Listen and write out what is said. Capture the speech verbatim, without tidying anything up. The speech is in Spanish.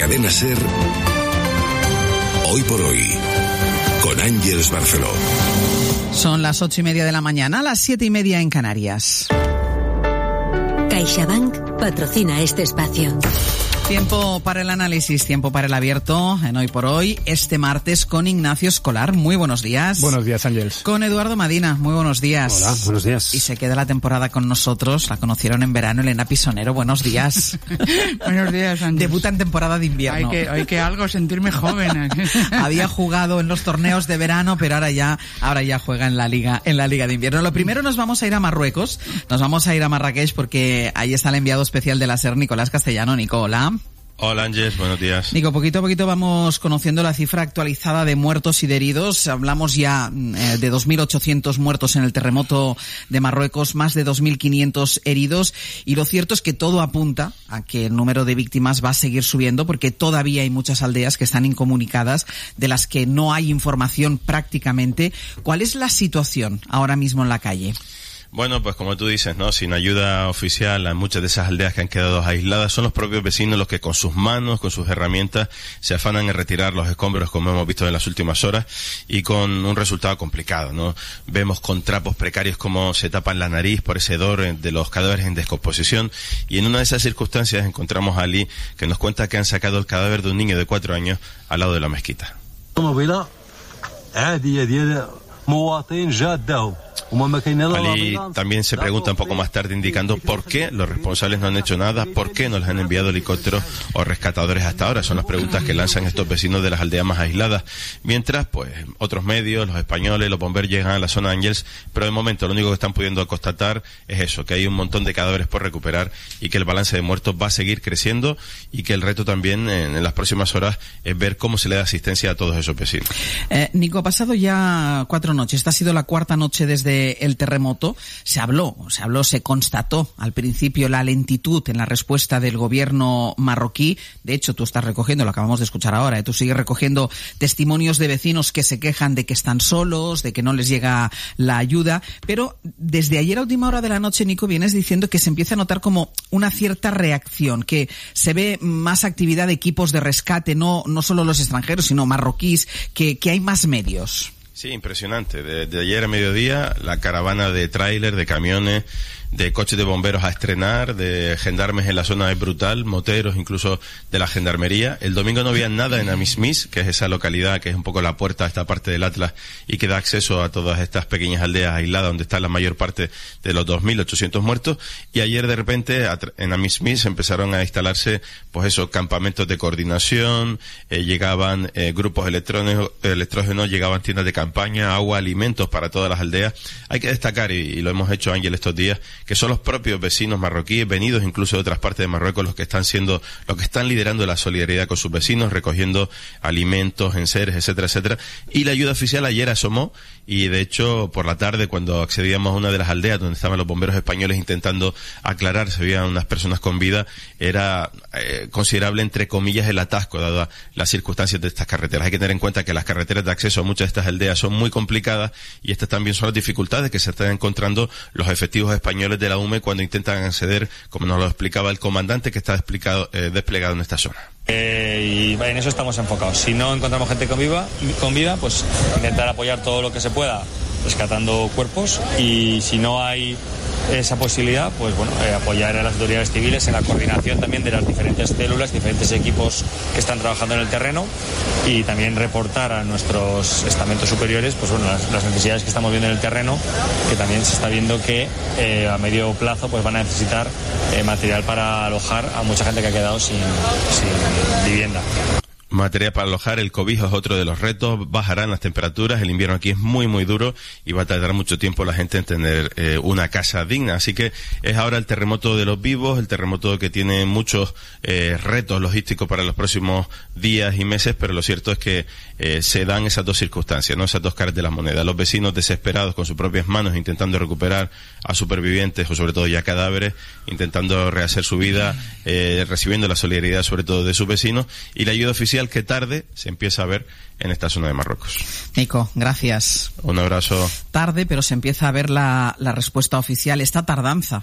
Cadena SER, Hoy por Hoy, con Ángeles Barceló. Son las ocho y media de la mañana, las siete y media en Canarias. CaixaBank patrocina este espacio. Tiempo para el análisis, tiempo para el abierto en Hoy por Hoy, este martes con Ignacio Escolar. Muy buenos días. Buenos días, Ángeles. Con Eduardo Madina. Muy buenos días. Hola, buenos días. Y se queda la temporada con nosotros. La conocieron en verano, Elena Pisonero. Buenos días. Buenos días, Ángeles. Debuta en temporada de invierno. Hay que, hay que algo sentirme joven. Había jugado en los torneos de verano, pero ahora ya, ahora ya juega en la liga, en la liga de invierno. Lo primero, nos vamos a ir a Marruecos. Nos vamos a ir a Marrakech porque ahí está el enviado especial de la SER, Nicolás Castellano. Nico, hola. Hola, Ángeles, buenos días. Nico, poquito a poquito vamos conociendo la cifra actualizada de muertos y de heridos. Hablamos ya eh, de dos mil ochocientos muertos en el terremoto de Marruecos, más de dos mil quinientos heridos, y lo cierto es que todo apunta a que el número de víctimas va a seguir subiendo porque todavía hay muchas aldeas que están incomunicadas, de las que no hay información prácticamente. ¿Cuál es la situación ahora mismo en la calle? Bueno, pues como tú dices, ¿no? Sin ayuda oficial, a muchas de esas aldeas que han quedado aisladas, son los propios vecinos los que con sus manos, con sus herramientas, se afanan en retirar los escombros, como hemos visto en las últimas horas, y con un resultado complicado, ¿no? Vemos con trapos precarios cómo se tapan la nariz por ese hedor de los cadáveres en descomposición, y en una de esas circunstancias encontramos a Ali, que nos cuenta que han sacado el cadáver de un niño de cuatro años al lado de la mezquita. Ali también se pregunta un poco más tarde, indicando por qué los responsables no han hecho nada, por qué no les han enviado helicópteros o rescatadores hasta ahora. Son las preguntas que lanzan estos vecinos de las aldeas más aisladas. Mientras, pues, otros medios, los españoles, los bomberos llegan a la zona de Ángeles, pero de momento lo único que están pudiendo constatar es eso, que hay un montón de cadáveres por recuperar y que el balance de muertos va a seguir creciendo, y que el reto también en, en las próximas horas es ver cómo se le da asistencia a todos esos vecinos. Eh, Nico, ha pasado ya cuatro noches. Esta ha sido la cuarta noche desde el terremoto. Se habló, se habló, se constató al principio la lentitud en la respuesta del gobierno marroquí. De hecho, tú estás recogiendo, lo acabamos de escuchar ahora, ¿eh? Tú sigues recogiendo testimonios de vecinos que se quejan de que están solos, de que no les llega la ayuda. Pero desde ayer a última hora de la noche, Nico, vienes diciendo que se empieza a notar como una cierta reacción, que se ve más actividad de equipos de rescate, no, no solo los extranjeros, sino marroquíes, que, que hay más medios. Sí, impresionante. De, de ayer a mediodía, la caravana de tráiler, de camiones, de coches de bomberos a estrenar, de gendarmes en la zona es brutal, moteros incluso de la gendarmería. El domingo no había nada en Amismis, que es esa localidad que es un poco la puerta a esta parte del Atlas y que da acceso a todas estas pequeñas aldeas aisladas donde está la mayor parte de los dos mil ochocientos muertos. Y ayer de repente en Amismis empezaron a instalarse, pues eso, campamentos de coordinación, eh, llegaban eh, grupos electrógenos, electrógenos, llegaban tiendas de campaña, agua, alimentos para todas las aldeas. Hay que destacar, y, y lo hemos hecho, Ángel, estos días, que son los propios vecinos marroquíes, venidos incluso de otras partes de Marruecos, los que están siendo, los que están liderando la solidaridad con sus vecinos, recogiendo alimentos, enseres, etcétera, etcétera. Y la ayuda oficial ayer asomó, y de hecho, por la tarde, cuando accedíamos a una de las aldeas donde estaban los bomberos españoles intentando aclarar si había unas personas con vida, era eh, considerable, entre comillas, el atasco, dado las circunstancias de estas carreteras. Hay que tener en cuenta que las carreteras de acceso a muchas de estas aldeas son muy complicadas, y estas también son las dificultades que se están encontrando los efectivos españoles de la U M E cuando intentan acceder, como nos lo explicaba el comandante que está explicado, eh, desplegado en esta zona. Eh, y en eso estamos enfocados. Si no encontramos gente con, viva, con vida, pues intentar apoyar todo lo que se pueda rescatando cuerpos, y si no hay esa posibilidad, pues bueno, eh, apoyar a las autoridades civiles en la coordinación también de las diferentes células, diferentes equipos que están trabajando en el terreno, y también reportar a nuestros estamentos superiores, pues bueno, las, las necesidades que estamos viendo en el terreno, que también se está viendo que eh, a medio plazo pues van a necesitar eh, material para alojar a mucha gente que ha quedado sin, sin vivienda. Material para alojar, el cobijo es otro de los retos, bajarán las temperaturas, el invierno aquí es muy muy duro y va a tardar mucho tiempo la gente en tener eh, una casa digna, así que es ahora el terremoto de los vivos, el terremoto que tiene muchos eh, retos logísticos para los próximos días y meses, pero lo cierto es que eh, se dan esas dos circunstancias, ¿no? Esas dos caras de la moneda, los vecinos desesperados con sus propias manos intentando recuperar a supervivientes o sobre todo ya cadáveres, intentando rehacer su vida, eh, recibiendo la solidaridad sobre todo de sus vecinos, y la ayuda oficial que tarde se empieza a ver en esta zona de Marruecos. Nico, gracias. Un abrazo. Tarde, pero se empieza a ver la, la respuesta oficial. Esta tardanza